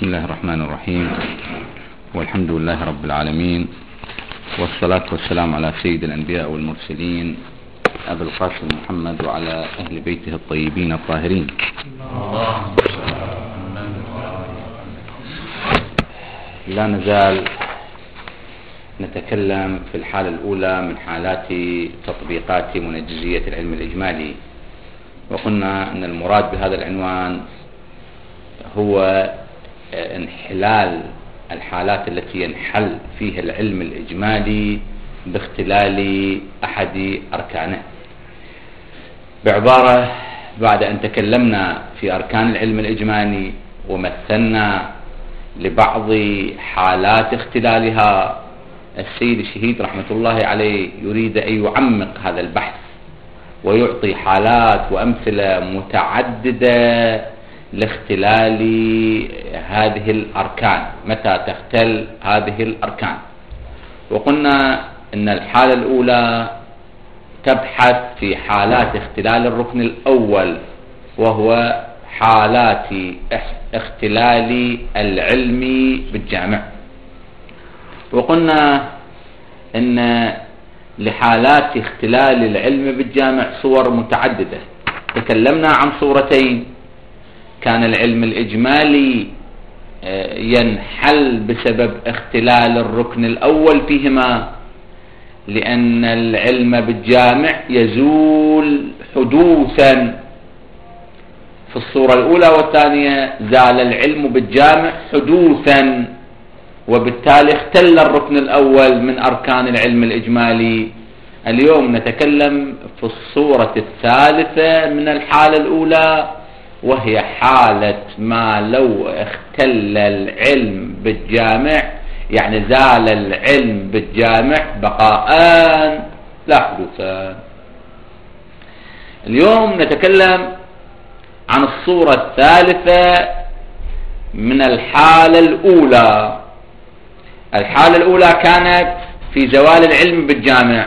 بسم الله الرحمن الرحيم، والحمد لله رب العالمين، والصلاة والسلام على سيد الأنبياء والمرسلين أبي القاسم محمد وعلى أهل بيته الطيبين الطاهرين. لا نزال نتكلم في الحالة الأولى من حالات تطبيقات منجزية العلم الإجمالي، وقلنا أن المراد بهذا العنوان هو انحلال الحالات التي ينحل فيها العلم الإجمالي باختلال أحد أركانه. بعبارة، بعد أن تكلمنا في أركان العلم الإجمالي ومثلنا لبعض حالات اختلالها، السيد الشهيد رحمة الله عليه يريد أن يعمق هذا البحث ويعطي حالات وأمثلة متعددة لاختلال هذه الأركان، متى تختل هذه الأركان. وقلنا أن الحالة الأولى تبحث في حالات اختلال الركن الأول، وهو حالات اختلال العلم بالجامع. وقلنا أن لحالات اختلال العلم بالجامع صور متعددة. تكلمنا عن صورتين: كان العلم الإجمالي ينحل بسبب اختلال الركن الأول فيهما، لأن العلم بالجامع يزول حدوثا. في الصورة الأولى والثانية زال العلم بالجامع حدوثا، وبالتالي اختل الركن الأول من أركان العلم الإجمالي. اليوم نتكلم في الصورة الثالثة من الحالة الأولى، وهي حالة ما لو اختل العلم بالجامع، يعني زال العلم بالجامع بقاءان لا حدوثان. اليوم نتكلم عن الصورة الثالثة من الحالة الأولى. الحالة الأولى كانت في زوال العلم بالجامع،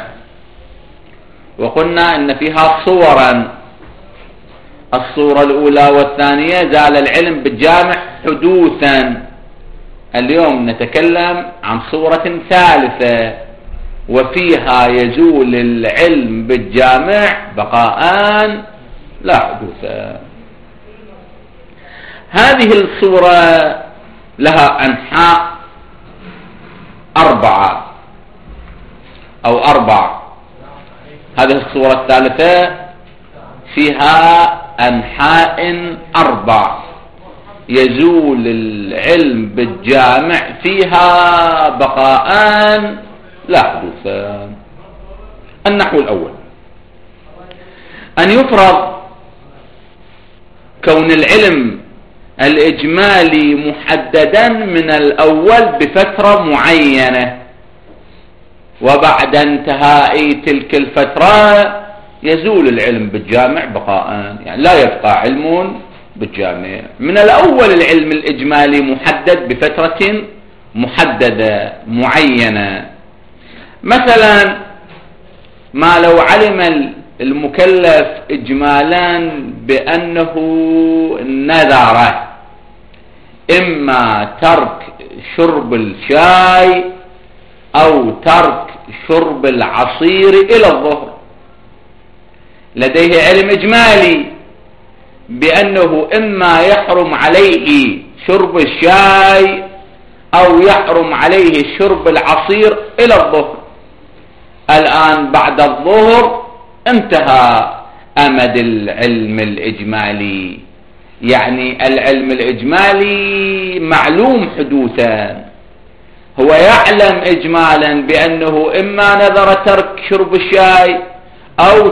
وقلنا أن فيها صورا: الصورة الأولى والثانية زال العلم بالجامع حدوثا. اليوم نتكلم عن صورة ثالثة، وفيها يزول العلم بالجامع بقاءان لا حدوثا. هذه الصورة لها أنحاء أربع. هذه الصورة الثالثة فيها أنحاء 4 يزول العلم بالجامع فيها بقاءان لا حدوثان. النحو الأول: أن يفرض كون العلم الإجمالي محددا من الأول بفترة معينة، وبعد انتهاء تلك الفترة يزول العلم بالجامع بقاء، يعني لا يبقى علم بالجامع. من الأول العلم الإجمالي محدد بفترة محددة معينة. مثلا ما لو علم المكلف إجمالا بأنه نذر إما ترك شرب الشاي أو ترك شرب العصير إلى الظهر، لديه علم إجمالي بأنه إما يحرم عليه شرب الشاي أو يحرم عليه شرب العصير إلى الظهر. الآن بعد الظهر انتهى أمد العلم الإجمالي، يعني العلم الإجمالي معلوم حدوثا. هو يعلم إجمالا بأنه إما نذر ترك شرب الشاي أو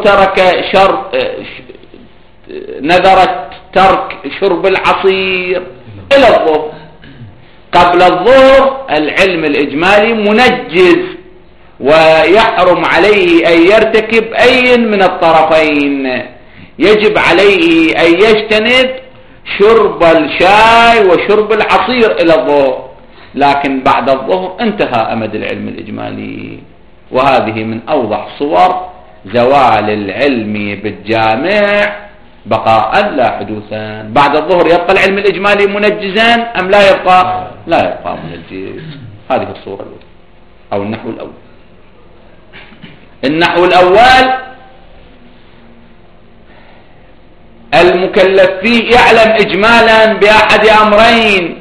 نذرت ترك شرب العصير إلى الظهر. قبل الظهر العلم الإجمالي منجز، ويحرم عليه أن يرتكب أي من الطرفين. يجب عليه أن يجتنب شرب الشاي وشرب العصير إلى الظهر، لكن بعد الظهر انتهى أمد العلم الإجمالي. وهذه من أوضح صور زوال العلم بالجامع بقاء لا حدوثا. بعد الظهر يبقى العلم الإجمالي منجزا أم لا يبقى؟ لا يبقى منجز. هذه الصورة الأولى أو النحو الأول. النحو الأول المكلف فيه يعلم إجمالا بأحد أمرين،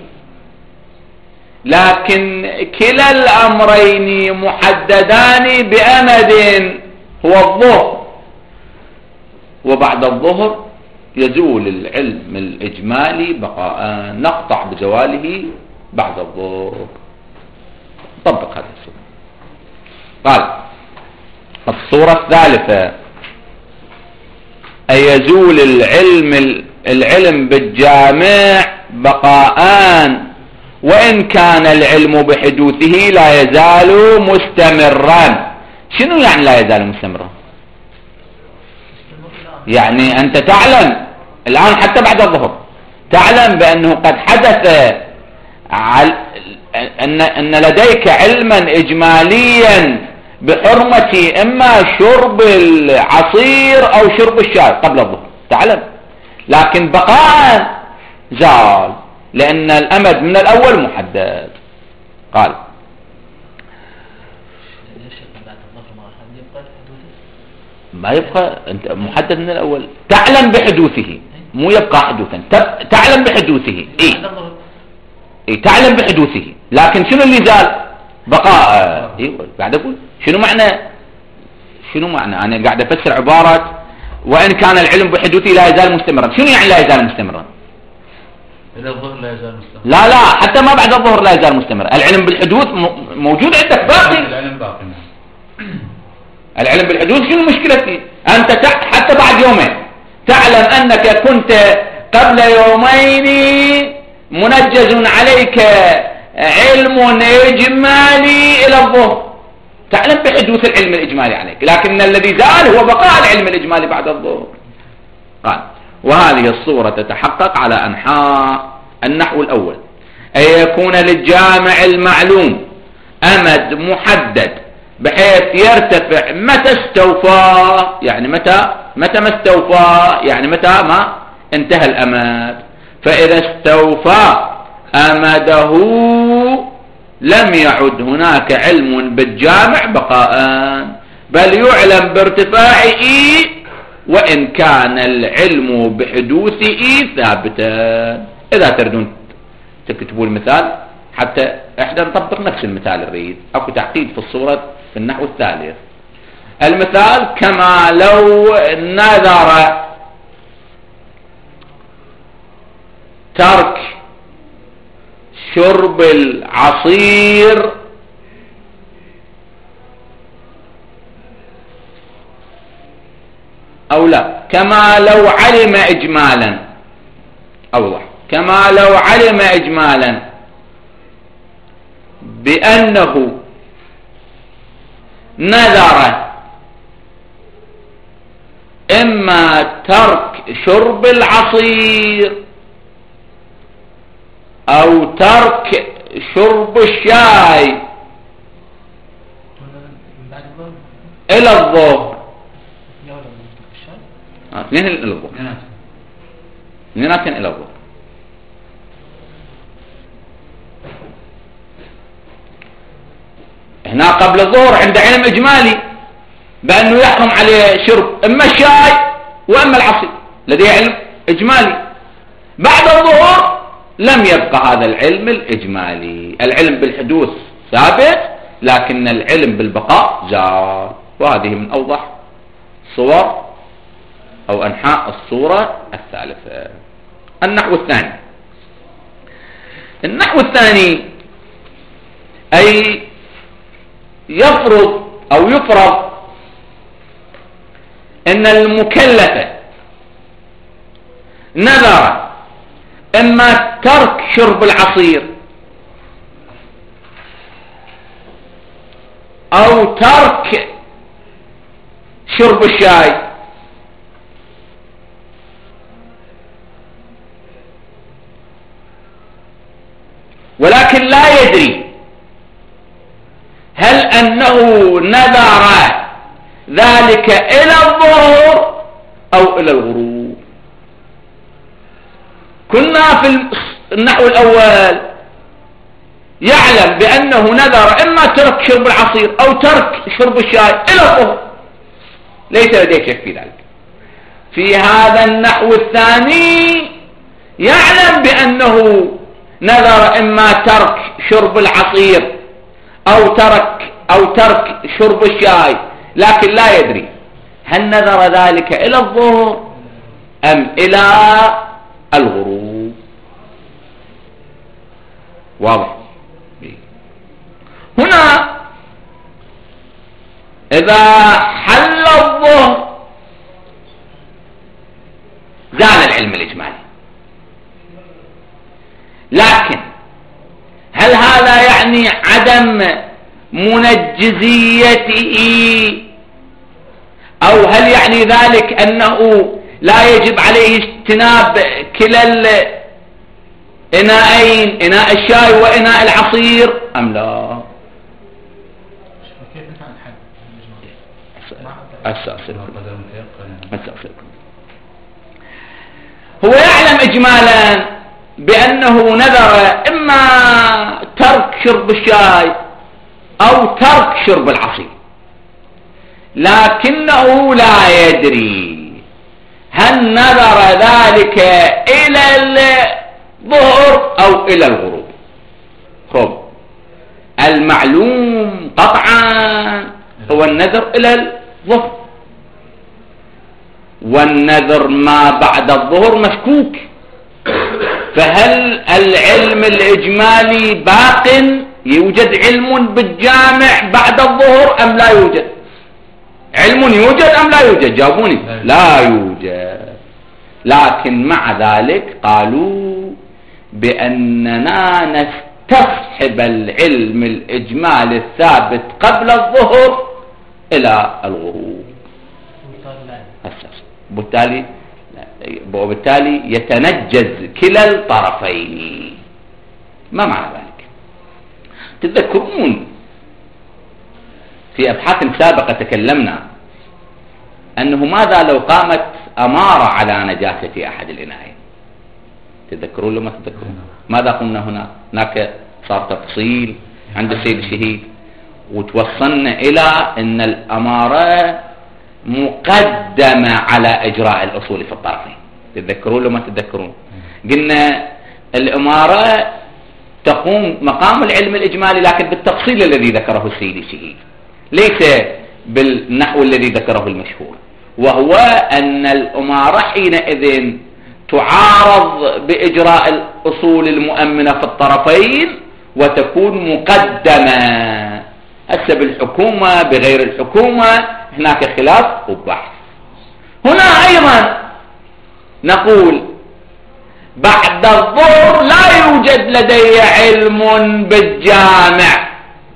لكن كلا الأمرين محددان بأمد هو الظهر، وبعد الظهر يزول العلم الإجمالي بقاء، نقطع بزواله بعد الظهر. طبق هذه الصورة. قال الصورة الثالثة أن يزول العلم بالجامع بقاءان، وإن كان العلم بحدوثه لا يزال مستمرا. شنو يعني لا يزال مستمرا؟ يعني أنت تعلم الآن حتى بعد الظهر تعلم بأنه قد حدث أن لديك علما إجماليا بحرمة إما شرب العصير أو شرب الشاي قبل الظهر، تعلم، لكن بقاء زال لأن الأمد من الأول محدد. قال ما يبقى، أنت محدد من الأول، تعلم بحدوثه، مو يبقى حدوثا، تعلم بحدوثه. إيه تعلم بحدوثه، لكن شنو اللي زال؟ بقاء. ايوه قاعد اقول شنو معنى انا قاعد افسر عباره وان كان العلم بحدوثه لا يزال مستمرا. شنو يعني لا يزال مستمرا؟ الى الظهر لا يزال مستمرا. لا حتى ما بعد الظهر لا يزال مستمرا. العلم بالحدوث موجود عندك باقي. العلم باقي. العلم بالحدوث شنو مشكلتي؟ انت حتى بعد يومين تعلم انك كنت قبل يومين منجز عليك علم إجمالي إلى الظهر، تعلم بحدوث العلم الإجمالي عليك، لكن الذي زال هو بقاء العلم الإجمالي بعد الظهر. قال وهذه الصورة تتحقق على أنحاء. النحو الأول أن يكون للجامع المعلوم أمد محدد بحيث يرتفع متى استوفى، يعني متى ما استوفى، يعني متى ما انتهى الأمد. فإذا استوفى أمده لم يعد هناك علم بالجامع بقاء، بل يعلم بارتفاعه وإن كان العلم بحدوثه ثابتا. إذا تردون تكتبوا المثال حتى احنا نطبق نفس المثال الرئيس، اكو تعقيد في الصورة في النحو الثالث. المثال كما لو نذر ترك شرب العصير أو لا، كما لو علم إجمالا، أوضح، كما لو علم إجمالا بأنه نذر إما ترك شرب العصير أو ترك شرب الشاي إلى الظهر. اثنين إلى الظهر، اثنين إلى الظهر. هنا قبل الظهر عند علم إجمالي بأنه يحرم عليه شرب إما الشاي وإما العصير، لديه علم إجمالي. بعد الظهر لم يبقى هذا العلم الإجمالي، العلم بالحدوث ثابت لكن العلم بالبقاء زال. وهذه من أوضح صور أو أنحاء الصورة الثالثة. النحو الثاني، النحو الثاني أي يفرض أو يفرض أن المكلف نذر إما ترك شرب العصير أو ترك شرب الشاي، ولكن لا يدري هل أنه نذر ذلك إلى الظهر أو إلى الغروب. كنا في النحو الأول يعلم بأنه نذر إما ترك شرب العصير أو ترك شرب الشاي إلى الظهر، ليس لديه شك في ذلك. في هذا النحو الثاني يعلم بأنه نذر إما ترك شرب العصير أو ترك شرب الشاي، لكن لا يدري هل نذر ذلك إلى الظهر أم إلى الغروب. واضح؟ هنا إذا حل الظهر زال العلم الإجمالي، لكن هل هذا يعني عدم منجزيته، أو هل يعني ذلك أنه لا يجب عليه اجتناب كلا الإناءين، إناء الشاي وإناء العصير أم لا؟ هو يعلم إجمالا بأنه نذر إما ترك شرب الشاي أو ترك شرب العصير، لكنه لا يدري هل نذر ذلك إلى الظهر أو إلى الغروب. خب المعلوم قطعا هو النذر إلى الظهر، والنذر ما بعد الظهر مشكوك، فهل العلم الإجمالي باق؟ يوجد علم بالجامع بعد الظهر أم لا يوجد؟ علم يوجد أم لا يوجد؟ جاوبوني. لا يوجد. لكن مع ذلك قالوا بأننا نستصحب العلم الإجمالي الثابت قبل الظهر إلى الغروب، وبالتالي يتنجز كلا الطرفين. ما معنى ذلك؟ تذكرون في أبحاث سابقة تكلمنا أنه ماذا لو قامت أمارة على نجاسة أحد الإناءين؟ تذكرون لما تذكرون ماذا قلنا هناك صار تفصيل عند السيد الشهيد، وتوصلنا إلى أن الأمارة مقدمة على إجراء الأصول في الطرفين. تذكرون لما تذكرون قلنا الأمارة تقوم مقام العلم الإجمالي لكن بالتفصيل الذي ذكره السيد الشهيد، ليس بالنحو الذي ذكره المشهور، وهو أن الأمارة حينئذ تعارض بإجراء الأصول المؤمنة في الطرفين وتكون مقدمة. هسه بالحكومة بغير الحكومة هناك خلاف وبحث. هنا أيضا نقول بعد الظهر لا يوجد لدي علم بالجامع،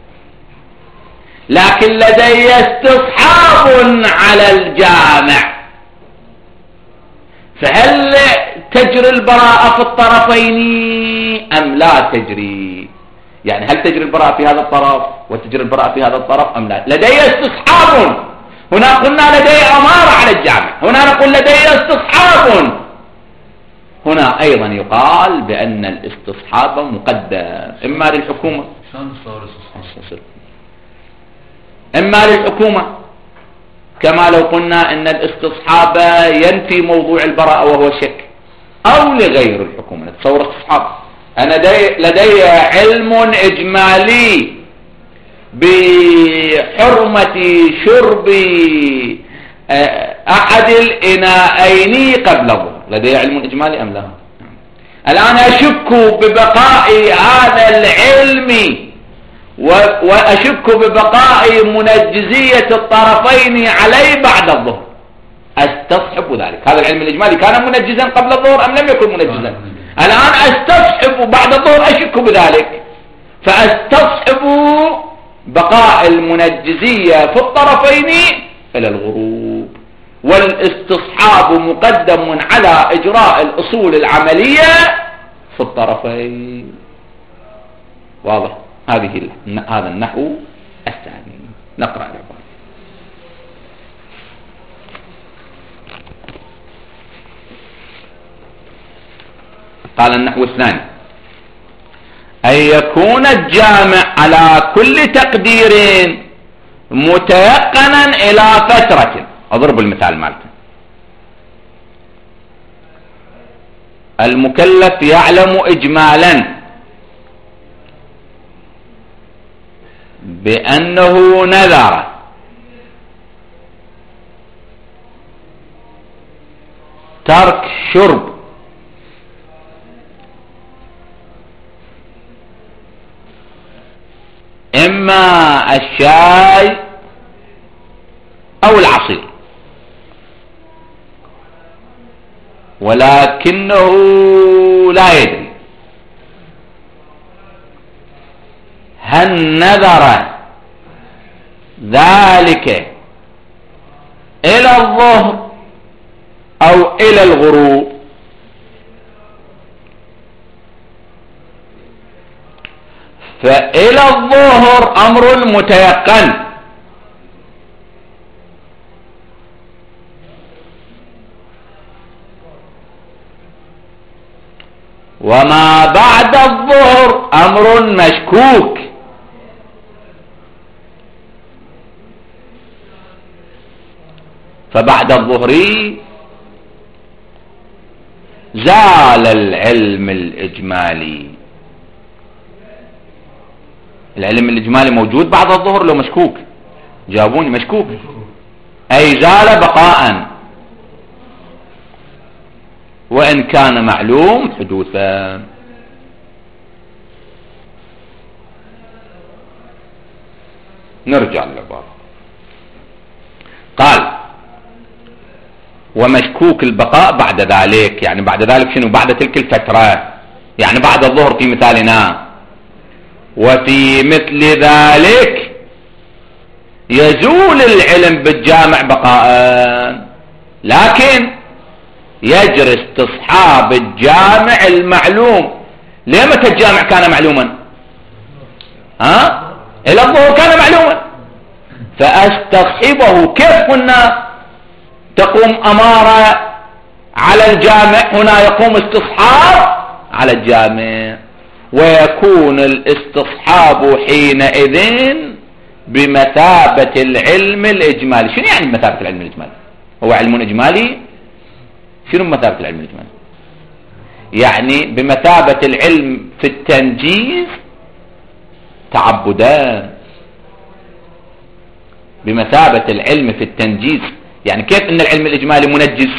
لكن لدي استصحاب على الجامع، فهل تجري البراءة في الطرفين أم لا تجري؟ يعني هل تجري البراءة في هذا الطرف وتجري البراءة في هذا الطرف أم لا؟ لدي استصحاب. هنا قلنا لدي أمارة على الجامع، هنا نقول لدي استصحاب. هنا أيضا يقال بأن الاستصحاب مقدم إما للحكومة إما للحكومة، كما لو قلنا أن الاستصحاب ينفي موضوع البراءة وهو الشك، أو لغير الحكومة. نتصور استصحاب، أنا لدي علم إجمالي بحرمة شرب أحد الإناءين قبل الظهر، لدي علم إجمالي أم لا؟ الآن أشك ببقاء هذا العلم وأشك ببقاء منجزية الطرفين علي بعد الظهر، أستصحب ذلك. هذا العلم الإجمالي كان منجزا قبل الظهر أم لم يكن منجزا؟ الآن أستصحب بعد الظهر، أشك بذلك، فأستصحب بقاء المنجزية في الطرفين إلى الغروب، والاستصحاب مقدم على إجراء الأصول العملية في الطرفين. واضح؟ هذا النحو الثاني. نقرأ العبارة. قال النحو الثاني: أن يكون الجامع على كل تقدير متيقنا إلى فترة. أضرب المثال مالته: المكلف يعلم إجمالا بأنه نذر ترك شرب إما الشاي أو العصير، ولكنه لا يدري هل نذر ذلك إلى الظهر أو إلى الغروب. فإلى الظهر أمر متيقن، وما بعد الظهر أمر مشكوك. فبعد الظهر زال العلم الإجمالي. العلم الإجمالي موجود بعد الظهر لو مشكوك؟ جاوبوني. مشكوك أي زال بقاء، وإن كان معلوم حدوثا. نرجع للباب. قال: ومشكوك البقاء بعد ذلك، يعني بعد ذلك شنو؟ بعد تلك الفترة، يعني بعد الظهر في مثالنا. وفي مثل ذلك يزول العلم بالجامع بقاء، لكن يجري استصحاب الجامع المعلوم. ليه متى الجامع كان معلوما؟ إلى الظهر كان معلوما، فاستصحبه. كيف قلنا تقوم أمارة على الجامع؟ هنا يقوم استصحاب على الجامع، ويكون الاستصحاب حينئذ بمثابة العلم الإجمالي. شنو يعني بمثابة العلم الإجمالي؟ هو علم إجمالي. شنو بمثابة العلم الإجمالي؟ يعني بمثابة العلم في التنجيز تعبدا، بمثابة العلم في التنجيز. يعني كيف ان العلم الإجمالي منجز؟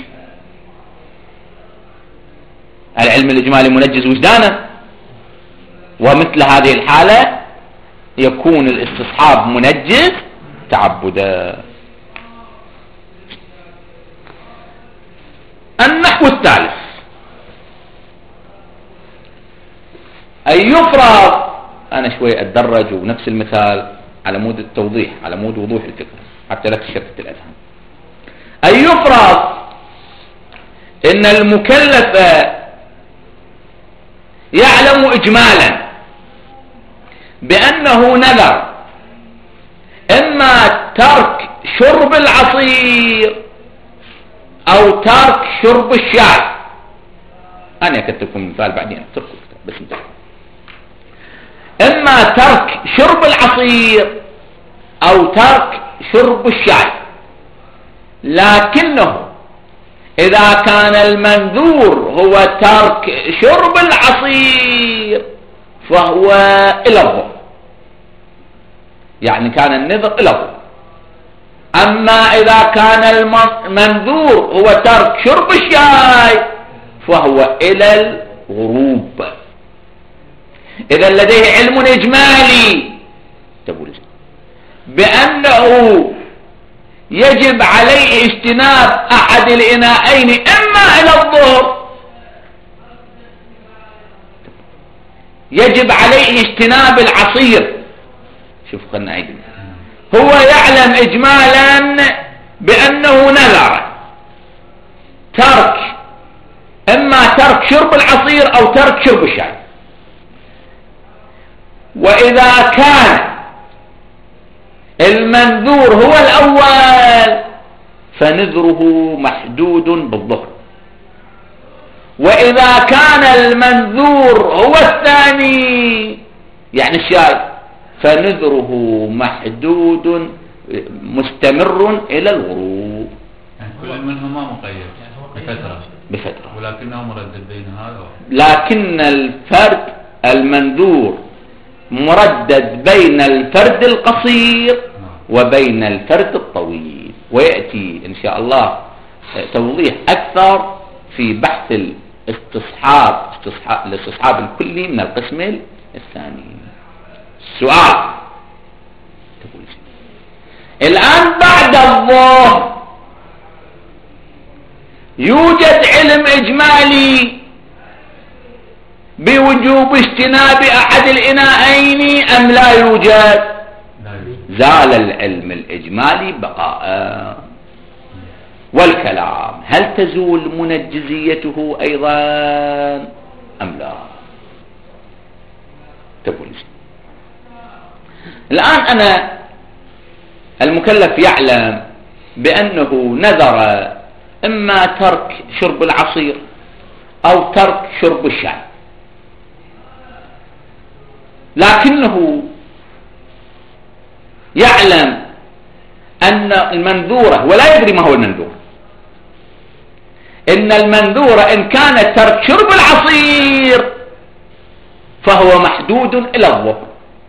العلم الإجمالي منجز وجدانه، ومثل هذه الحالة يكون الاستصحاب منجز تعبدا. النحو الثالث: أن يفرض. أنا شوي أتدرج ونفس المثال على مود التوضيح، على مود وضوح الفكرة حتى لا تشتت الأذهان. أن يفرض إن المكلف يعلم إجمالا بأنه نذر إما ترك شرب العصير أو ترك شرب الشاي. أنا كتبت لكم مثال بعدين اتركوا بس انتهى. إما ترك شرب العصير أو ترك شرب الشاي، لكنه إذا كان المنذور هو ترك شرب العصير فهو إلى الظهر، يعني كان النذر إلى الظهر. أما إذا كان المنذور هو ترك شرب الشاي فهو إلى الغروب. إذا لديه علم إجمالي تقول بأنه يجب عليه اجتناب أحد الإناءين إما إلى الظهر، يجب عليه اجتناب العصير. شوف خلنا عيد. هو يعلم إجمالا بأنه نذر ترك إما ترك شرب العصير أو ترك شرب الشاي، وإذا كان المنذور هو الأول فنذره محدود بالظهر، وإذا كان المنذور هو الثاني يعني الشاي فنذره محدود مستمر إلى الغروب. يعني كل منهما مقيد بفترة ولكنه مردد بين هذا لكن الفرد المنذور مردد بين الفرد القصير وبين الفرد الطويل، ويأتي إن شاء الله توضيح أكثر في بحث الاستصحاب الكلي من القسم الثاني. السؤال الآن بعد الظهر يوجد علم إجمالي بوجوب اجتناب أحد الإناءين أم لا يوجد؟ زال العلم الإجمالي بقاء. والكلام هل تزول منجزيته أيضا أم لا؟ تقول الآن أنا المكلف يعلم بأنه نذر إما ترك شرب العصير أو ترك شرب الشاي، لكنه يعلم أن المنذورة ولا يدري ما هو المنذور. إن المنذورة إن كان ترك شرب العصير فهو محدود إلى الظهر،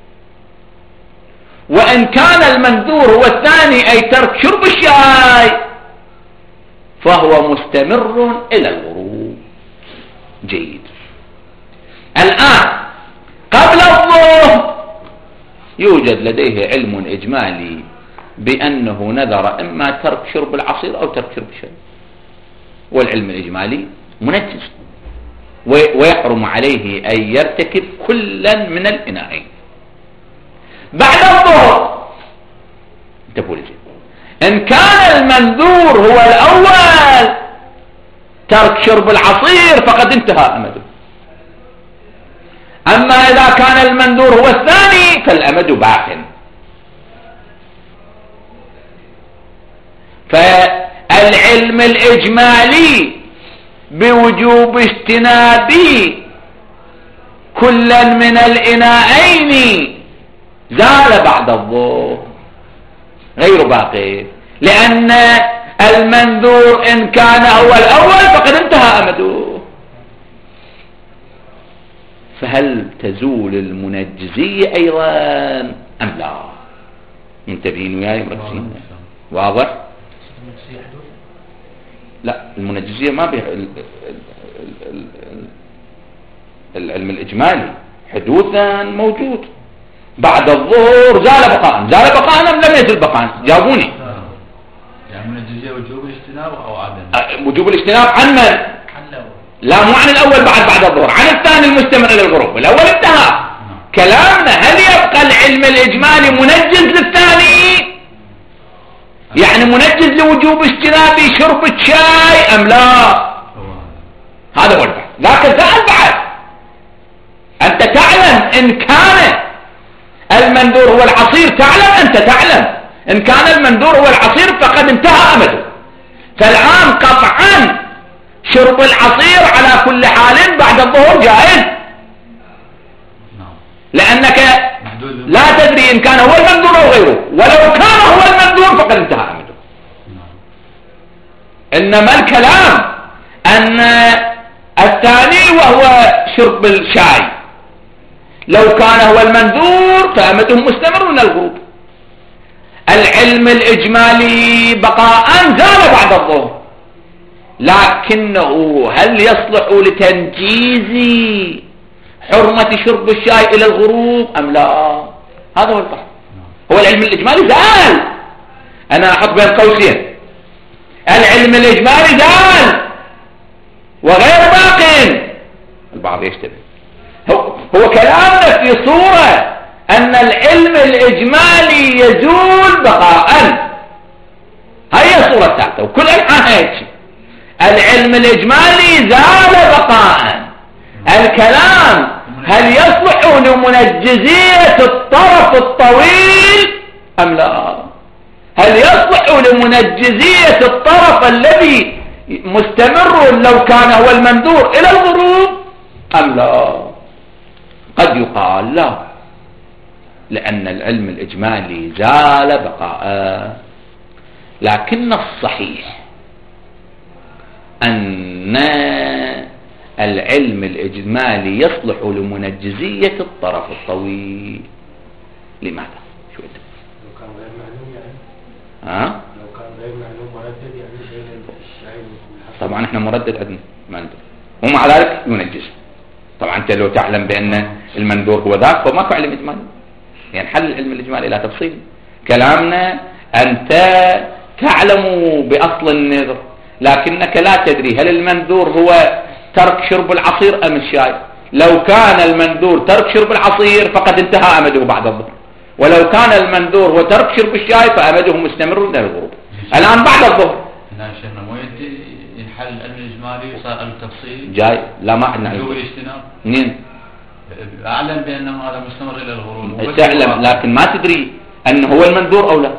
وإن كان المنذور هو الثاني أي ترك شرب الشاي فهو مستمر إلى الغروب. جيد. الآن قبل الظهر يوجد لديه علم إجمالي بأنه نذر إما ترك شرب العصير أو ترك شرب الشاي، والعلم الإجمالي منجز ويحرم عليه أن يرتكب كلا من الإناءين. بعد الظهر تقول إن كان المنذور هو الأول ترك شرب العصير فقد انتهى أمده، أما إذا كان المنذور هو الثاني فالأمد باق. فالعلم الإجمالي بوجوب اجتناب كلا من الإناءين زال بعد الظهر غير باقي، لأن المنذور إن كان هو الأول فقد انتهى أمده. فهل تزول المنجزية أيضا أم لا؟ منتبهين وياي مركزين؟ واضح؟ لا، المنجزية ما بها العلم الإجمالي حدوثا موجود. بعد الظهر زال بقاء. زال بقاء أم لم يزل بقاء؟ جاوبوني. يعني المنجزية وجوب الاجتناب أو عدم؟ وجوب الاجتناب عن من؟ لا، مو عن الأول بعد الظهر، عن الثاني المستمر إلى الغروب. الأول انتهى. كلامنا هل يبقى العلم الإجمالي منجز للثاني؟ يعني منجز لوجوب اجتناب شرب الشاي أم لا؟ هذا هو البحث. ذاك زال بعد. أنت تعلم إن كان المنذور هو العصير، أنت تعلم إن كان المنذور هو العصير فقد انتهى أمده. فالآن قطعا شرب العصير على كل حال بعد الظهر جائز، لأنك لا تدري إن كان هو المنذور أو غيره، ولو كان هو المنذور فقد انتهى أمده. إنما الكلام أن الثاني وهو شرب الشاي لو كان هو المنذور فأمده مستمر من الغروب. العلم الإجمالي بقاء زال بعد الظهر، لكنه هل يصلح لتنجيز حرمة شرب الشاي إلى الغروب أم لا؟ هذا هو البحث. هو العلم الإجمالي زال. أنا أحط بين قوسين العلم الإجمالي زال وغير باق. البعض يشتبه. هو كلامنا في صورة أن العلم الإجمالي يزول بقاء. هي صورة ثالثة وكل الحال هيك. العلم الإجمالي زال بقاء. الكلام هل يصلح لمنجزية الطرف الطويل أم لا؟ هل يصلح لمنجزية الطرف الذي مستمر لو كان هو المنذور إلى الغروب أم لا؟ قد يقال لا، لأن العلم الإجمالي زال بقاء. لكن الصحيح أن العلم الإجمالي يصلح لمنجزية الطرف الطويل. لماذا؟ شو أنت؟ لو كان غير معلوم يعني لو كان غير معلوم مردد يعني الشاعر. طبعا احنا مردد عندنا ما ندري، ومع ذلك ينجز. طبعا انت لو تعلم بأن المنذور هو ذاك فماكو علم إجمالي، يعني حل العلم الإجمالي لا تفصيل. كلامنا أنت تعلم بأصل النذر لكنك لا تدري هل المنذور هو ترك شرب العصير أم الشاي. لو كان المنذور ترك شرب العصير فقد انتهى أمده بعد الظهر، ولو كان المنذور هو ترك شرب الشاي فأمده مستمر إلى الغروب. الآن بعد الظهر نعم شيخنا مو ينحل العلم الإجمالي وصار التفصيل جاي. لا ما عندنا وجوب الاجتناب. أعلم بأنه هذا مستمر إلى الغروب تعلم لكن ما تدري أنه هو المنذور أو لا.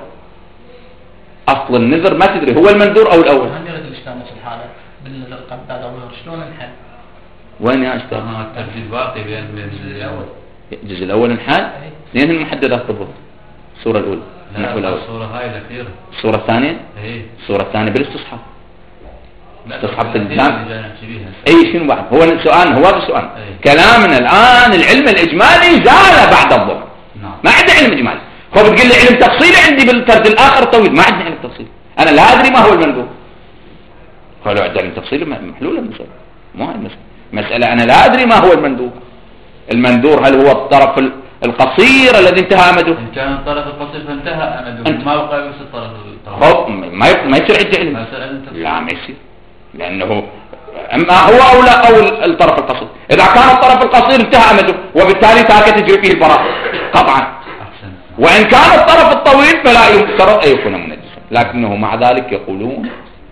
أصل النذر ما تدري هو المنذور أو الأول. ما يريد الإشكال نفس الحالة بالقبض بعد الظهر شلون نحل؟ وين يا أستاذ؟ الترتيب باقي بين الجزء الأول. الجزء الأول انحال. اثنين المحددات بالضبط. الصورة الأولى النحو الأول. الصورة هاي الأخيرة. الصورة الثانية؟ إيه. الصورة الثانية بالاستصحاب. استصحاب الإنسان. أي شنو بعد؟ هو السؤال هو هذا السؤال. كلامنا الآن العلم الإجمالي زال بعد الظهر. نعم. ما عندي علم إجمالي. هو بتقول لي علم تفصيلي عندي بالفرد الآخر طويل، ما عندي علم تفصيلي. أنا لا أدري ما هو المنذور. قالوا عندي علم تفصيلي محلولة المسألة. مو هاي المسألة. مسألة أنا لا أدري ما هو المنذور. المنذور هل هو الطرف القصير الذي انتهى أمده؟ إن كان الطرف القصير فانتهى أمده ما بقى بس الطرف ما يصير عندي علم. لا ما يصير، لأنه أما هو أو لا أو الطرف القصير. إذا كان الطرف القصير انتهى أمده وبالتالي تارك تجري فيه البراءة قطعا. وإن كان الطرف الطويل فلا يفترض أن يكون منجزا، لكنه مع ذلك يقولون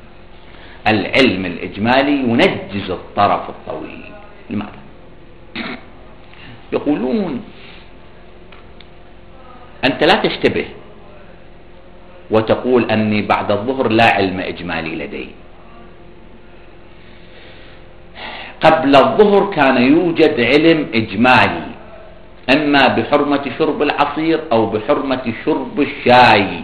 العلم الإجمالي ينجز الطرف الطويل. لماذا؟ يقولون أنت لا تشتبه وتقول أني بعد الظهر لا علم إجمالي لدي. قبل الظهر كان يوجد علم إجمالي إما بحرمة شرب العصير أو بحرمة شرب الشاي،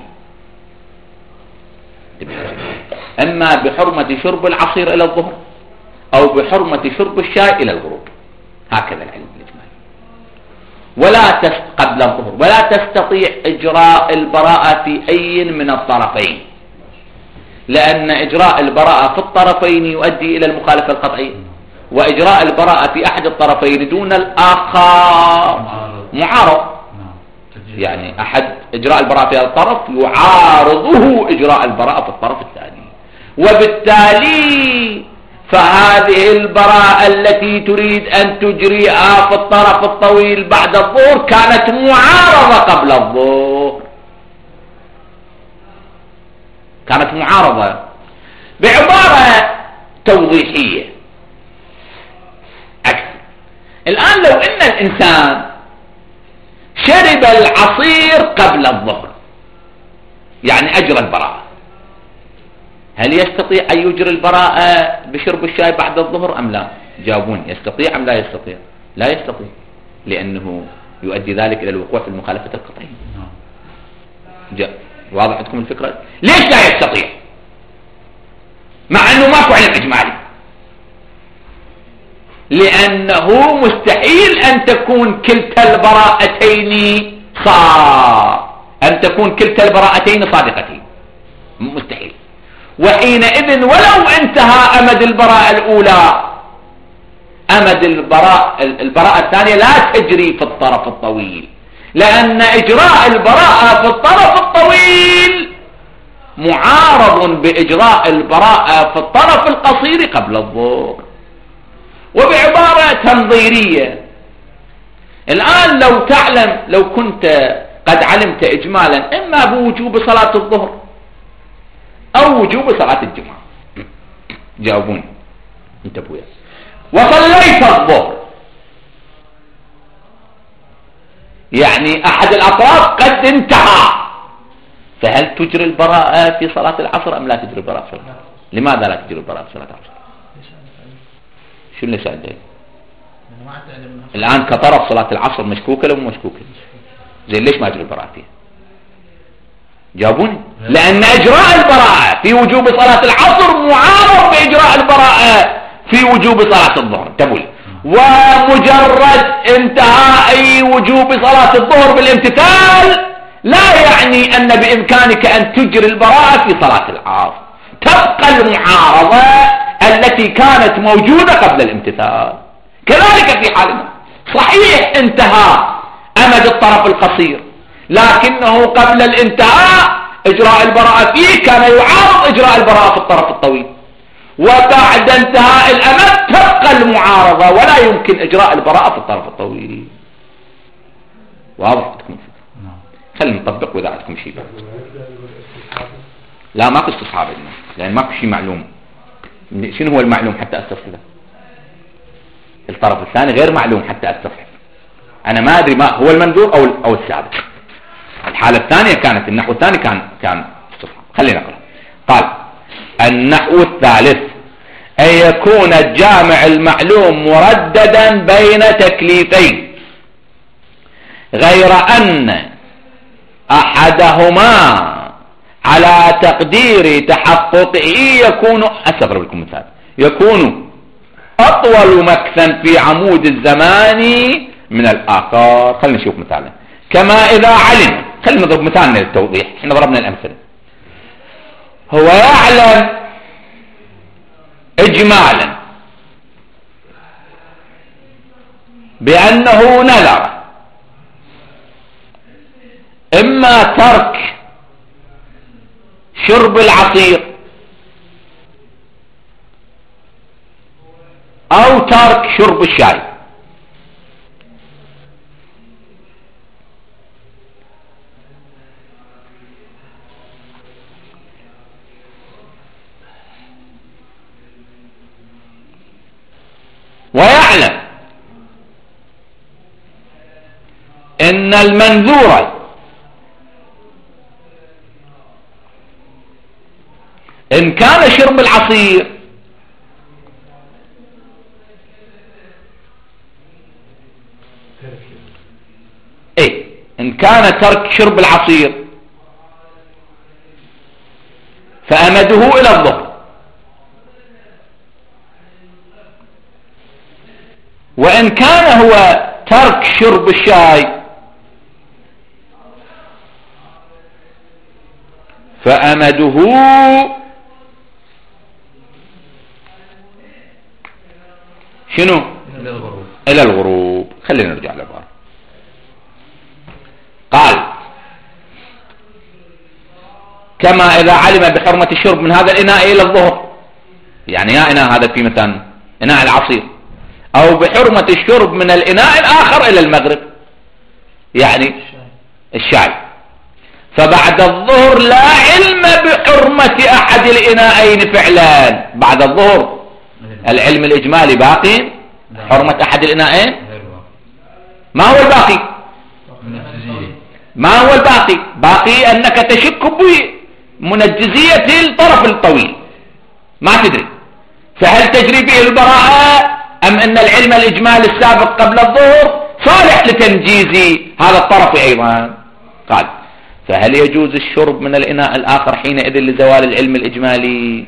إما بحرمة شرب العصير إلى الظهر أو بحرمة شرب الشاي إلى الغروب. هكذا العلم الإجمالي. قبل الظهر ولا تستطيع إجراء البراءة في أي من الطرفين، لأن إجراء البراءة في الطرفين يؤدي إلى المخالفة القطعية، وإجراء البراءة في أحد الطرفين دون الآخر معارض. يعني أحد إجراء البراءة في هذا الطرف يعارضه إجراء البراءة في الطرف الثاني، وبالتالي فهذه البراءة التي تريد أن تجريها في الطرف الطويل بعد الظهر كانت معارضة قبل الظهر، كانت معارضة. بعبارة توضيحية أكثر، الآن لو أن الإنسان شرب العصير قبل الظهر يعني أجرى البراءة، هل يستطيع أن يجري البراءة بشرب الشاي بعد الظهر أم لا؟ جاوبون، يستطيع أم لا يستطيع؟ لا يستطيع، لأنه يؤدي ذلك إلى الوقوع في المخالفة القطعية. واضح عندكم الفكرة؟ ليش لا يستطيع مع أنه ماكو علم إجمالي؟ لأنه مستحيل أن تكون كلتا البراءتين أن تكون كلتا البراءتين صادقتين، مستحيل. وحينئذ ولو انتهى أمد البراءة الأولى، أمد البراءة الثانية لا تجري في الطرف الطويل، لأن إجراء البراءة في الطرف الطويل معارض بإجراء البراءة في الطرف القصير قبل الظهر. وبعبارة تنظيرية، الآن لو تعلم، لو كنت قد علمت إجمالا إما بوجوب صلاة الظهر أو وجوب صلاة الجمعة، جاوبوني انتبهوا، وصليت الظهر يعني أحد الأطراف قد انتهى، فهل تجري البراءة في صلاة العصر أم لا تجري البراءة في صلاة العصر؟ لماذا لا تجري البراءة في صلاة العصر؟ شو اللي سأل الآن كطرف صلاة العصر مشكوكة لو مشكوكة؟ زين ليش ما يجري البراءة فيها؟ جاوبوني. لأن إجراء البراءة في وجوب صلاة العصر معارض بإجراء البراءة في وجوب صلاة الظهر. انتبهوا. ومجرد انتهاء وجوب صلاة الظهر بالامتثال لا يعني أن بإمكانك أن تجري البراءة في صلاة العصر. تبقى المعارضة التي كانت موجودة قبل الامتثال. كذلك في حالنا صحيح انتهى أمد الطرف القصير، لكنه قبل الانتهاء إجراء البراءة فيه كان يعارض إجراء البراءة في الطرف الطويل، وبعد انتهاء الأمد تبقى المعارضة ولا يمكن إجراء البراءة في الطرف الطويل. واضح عندكم؟ خلينا نطبق وإذا عندكم شيء بعد. لا ماكو استصحاب لنا، لأن ماكو شيء معلوم. شنو هو المعلوم حتى أستصحبه؟ الطرف الثاني غير معلوم حتى أستصحبه. أنا ما أدري ما هو المنظور أو السابق. الحالة الثانية كانت النحو الثاني كان استصحاب. خلينا نقرأ. قال النحو الثالث أن يكون الجامع المعلوم مرددا بين تكليفين غير أن أحدهما على تقدير تحققه يكون أستغرب لكم مثال يكون أطول مكثا في عمود الزمان من الآخر. خلينا نشوف مثالا. كما إذا علم، خلينا نضرب مثالنا للتوضيح، احنا ضربنا الأمثلة. هو يعلم إجمالا بأنه نذر إما ترك شرب العصير أو ترك شرب الشاي. ويعلم إن المنذور إن كان شرب العصير إن كان ترك شرب العصير فأمده إلى الظهر، وإن كان هو ترك شرب الشاي فأمده شنو؟ إلى الغروب. خلينا نرجع لبعض. قال كما إذا علم بحرمة الشرب من هذا الإناء إلى الظهر، يعني يا إناء هذا في مثلا إناء العصير، أو بحرمة الشرب من الإناء الآخر إلى المغرب يعني الشاي، فبعد الظهر لا علم بحرمة أحد الإناءين فعلا. بعد الظهر العلم الإجمالي باقي، حرمة أحد الإناءين ما هو الباقي؟ ما هو الباقي؟ باقي أنك تشك بمنجزية الطرف الطويل، ما تدري فهل تجري به البراءة أم أن العلم الإجمالي السابق قبل الظهر صالح لتنجيز هذا الطرف أيضا. قال فهل يجوز الشرب من الإناء الآخر حينئذ لزوال العلم الإجمالي؟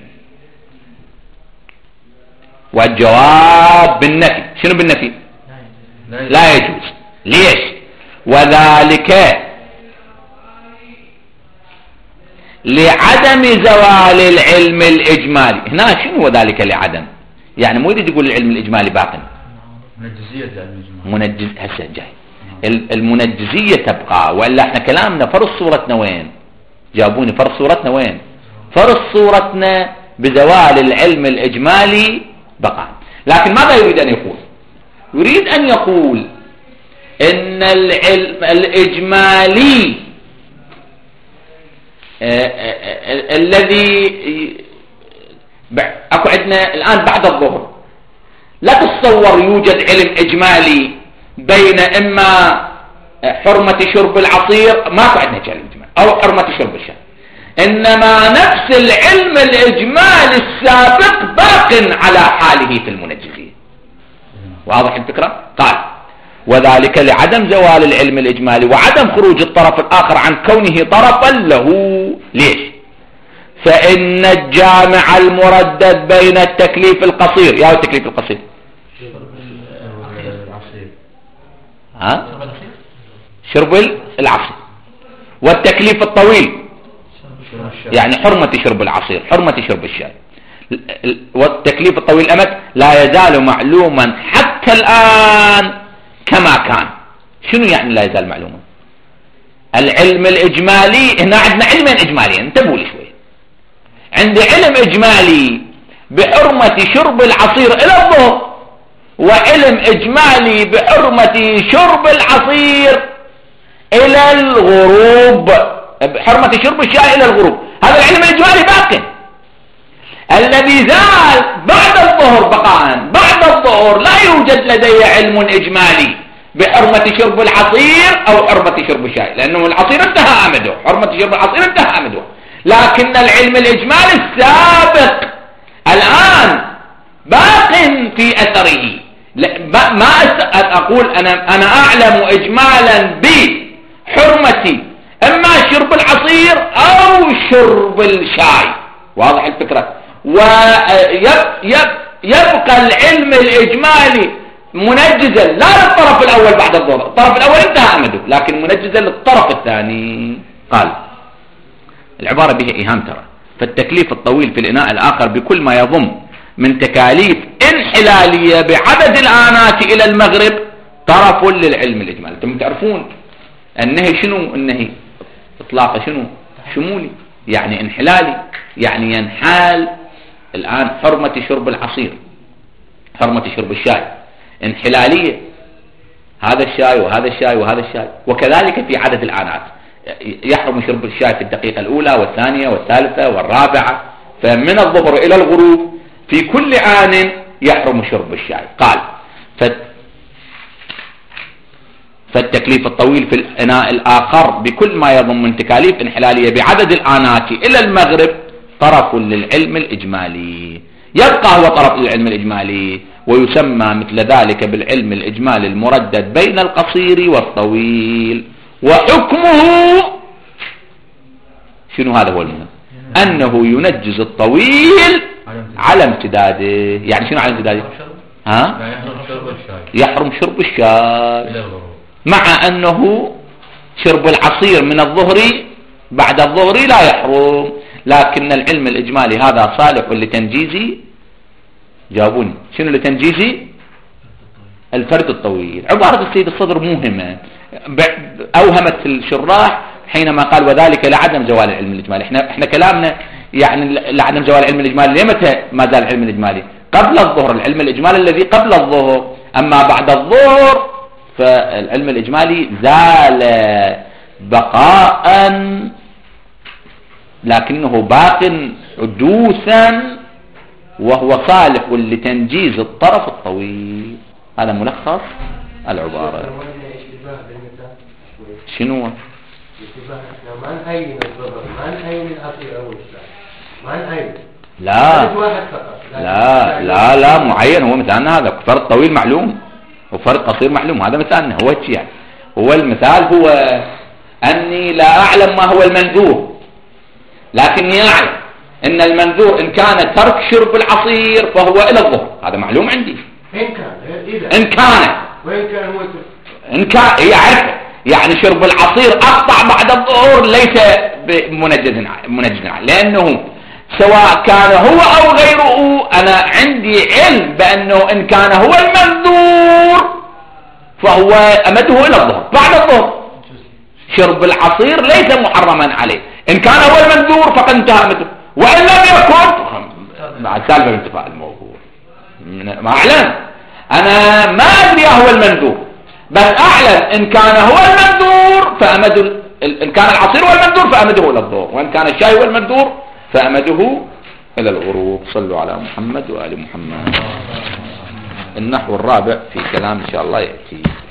والجواب بالنفي. شنو بالنفي؟ لا يجوز. ليش؟ وذلك لعدم زوال العلم الإجمالي. هنا شنو وذلك لعدم؟ يعني مو يريد يقول العلم الإجمالي باق، منجزية الإجمالي هسه جاي المنجزية تبقى، وإلا احنا كلامنا فرض صورتنا وين؟ جابوني فرض صورتنا وين؟ فرض صورتنا بزوال العلم الإجمالي بقى. لكن ماذا يريد أن يقول؟ يريد أن يقول إن العلم الإجمالي الذي أكو عندنا الآن بعد الظهر لا تتصور يوجد علم إجمالي بين إما حرمة شرب العصير، ماكو عندنا علم إجمالي، أو حرمة شرب الشاي. إنما نفس العلم الإجمالي السابق باق على حاله في المنجزين. واضح الفكرة؟ قال وذلك لعدم زوال العلم الإجمالي وعدم خروج الطرف الآخر عن كونه طرفا له. ليش؟ فإن الجامع المردد بين التكليف القصير، يا التكليف القصير شرب العصير، والتكليف الطويل يعني حرمة شرب العصير، حرمة شرب الشاي، والتكليف الطويل أمد لا يزال معلوما حتى الآن كما كان. شنو يعني لا يزال معلوما؟ العلم الإجمالي هنا عندنا علمين إجماليين، انتبهوا لي شوي. عندي علم إجمالي بحرمة شرب العصير إلى الظهر، وعلم إجمالي بحرمة شرب العصير إلى الغروب، بحرمة شرب الشاي إلى الغروب. هذا العلم الإجمالي باقي. الذي زال بعد الظهر بقاء، بعد الظهر لا يوجد لدي علم إجمالي بحرمة شرب العصير أو حرمة شرب الشاي، لأنه العصير انتهى أمده، حرمة شرب العصير انتهى أمده. لكن العلم الإجمالي السابق الآن باق في أثره. ما أقول أنا أعلم إجمالا بحرمة إما شرب العصير أو شرب الشاي. واضح الفكرة؟ ويبقى العلم الإجمالي منجزا لا للطرف الأول بعد الظهر، الطرف الأول انتهى أمده، لكن منجزا للطرف الثاني. قال العبارة بها إيهام ترى. فالتكليف الطويل في الإناء الآخر بكل ما يضم من تكاليف انحلالية بعدد الآنات إلى المغرب طرف للعلم الإجمالي. أنتم تعرفون النهي شنو؟ النهي إطلاقه شنو؟ شمولي، يعني انحلالي، يعني ينحال. الآن حرمة شرب العصير، حرمة شرب الشاي انحلالية، هذا الشاي وهذا الشاي وهذا الشاي. وكذلك في عدد الآنات، يحرم شرب الشاي في الدقيقة الأولى والثانية والثالثة والرابعة، فمن الظهر إلى الغروب في كل آن يحرم شرب الشاي. قال فالتكليف الطويل في الإناء الآخر بكل ما يضم من تكاليف انحلالية بعدد الآنات إلى المغرب طرف للعلم الإجمالي، يبقى هو طرف للعلم الإجمالي، ويسمى مثل ذلك بالعلم الإجمالي المردد بين القصير والطويل. وحكمه شنو؟ هذا هو المهم، أنه ينجز الطويل على امتداده. يعني شنو على امتداده؟ يحرم شرب الشاي، مع أنه شرب العصير من الظهر بعد الظهر لا يحرم، لكن العلم الإجمالي هذا صالح لتنجيز، جاوبوني شنو لتنجيز الفرد الطويل. عبارة السيد الصدر مهمة، أوهمت الشراح حينما قال وذلك لعدم زوال العلم الإجمالي. احنا كلامنا يعني لعدم زوال العلم الإجمالي. لمتى ما زال العلم الإجمالي؟ قبل الظهر، العلم الإجمالي الذي قبل الظهر. أما بعد الظهر فالعلم الإجمالي زال بقاء، لكنه باق حدوثا، وهو صالح لتنجيز الطرف الطويل. هذا ملخص العبارة. شنو؟ ما نعين الظهر، ما نعين العصير أول شيء، ما نعين. لا معين. هو مثالنا هذا فرق طويل معلوم وفرق قصير معلوم، هذا مثالنا هو يعني. هو المثال هو أني لا أعلم ما هو المنذور، لكني أعلم أن المنذور إن كان ترك شرب العصير فهو إلى الظهر، هذا معلوم عندي. إن كان وإن كان هو إن كان يعرف يعني شرب العصير أقطع بعد الظهر ليس منجز، لأنه سواء كان هو أو غيره أنا عندي علم بأنه إن كان هو المنذور فهو أمده إلى الظهر. بعد الظهر شرب العصير ليس محرما عليه، إن كان هو المنذور فقد انتهى أمده، وإن لم يكن بعد سالفة انتفاء الموضوع. ما أعلم أنا ما أدري هو المنذور، بس أعلم إن كان هو المنذور فأمده، إن كان العصير هو المنذور فأمده إلى الظهر، وإن كان الشاي هو المنذور فأمده إلى الغروب. صلوا على محمد وآل محمد. النحو الرابع في كلام إن شاء الله يأتي.